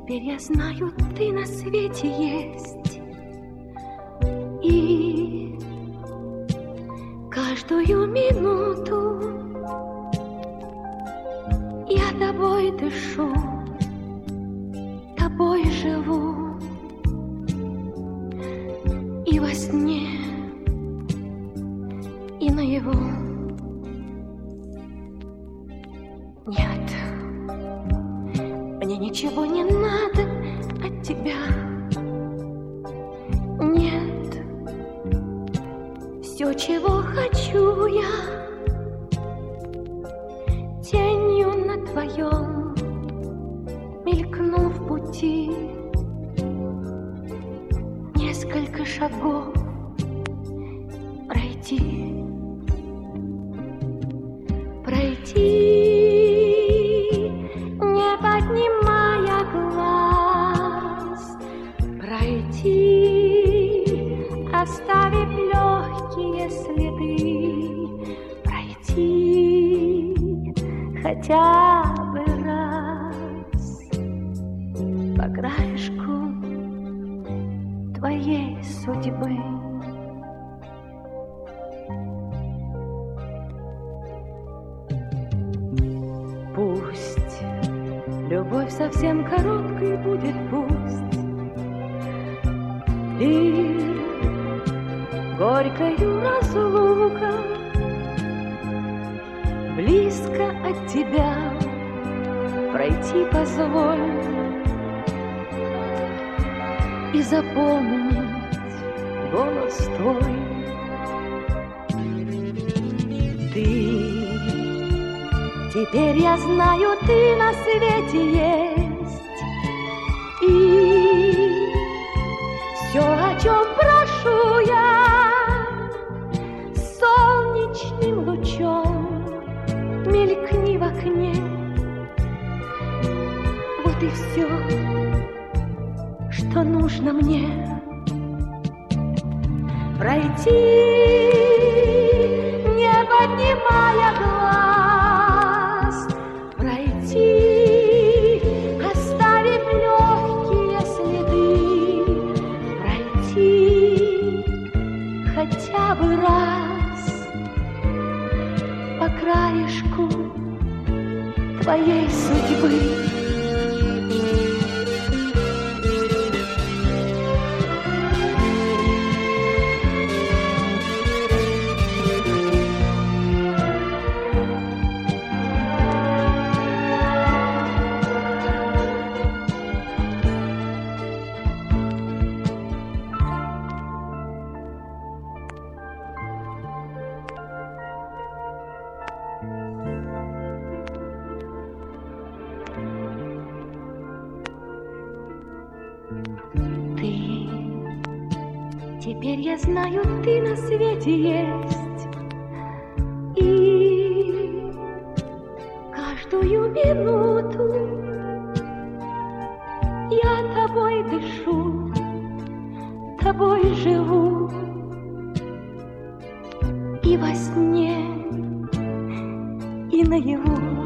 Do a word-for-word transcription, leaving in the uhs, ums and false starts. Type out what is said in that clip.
Теперь я знаю, ты на свете есть. И каждую минуту я тобой дышу, тобой живу. И во сне, и наяву. Нет, мне ничего не надо от тебя. Нет, все, чего хочу я, тенью на твоем мелькну в пути. Несколько шагов пройти, пройти, не поднимая глаз, пройти, оставив легкие следы, пройти хотя бы раз по краешку твоей судьбы. Пусть любовь совсем короткой будет, пусть и горькою разлука, близко от тебя пройти позволь и запомнить голос твой. Ты, теперь я знаю, ты на свете есть. И все, о чем прошу я, солнечным лучом мелькни в окне. Вот и все, что нужно мне. Пройти, не поднимая глаз, пройти, оставив легкие следы, пройти хотя бы раз по краешку твоей судьбы. Теперь я знаю, ты на свете есть. И каждую минуту я тобой дышу, тобой живу. И во сне, и наяву.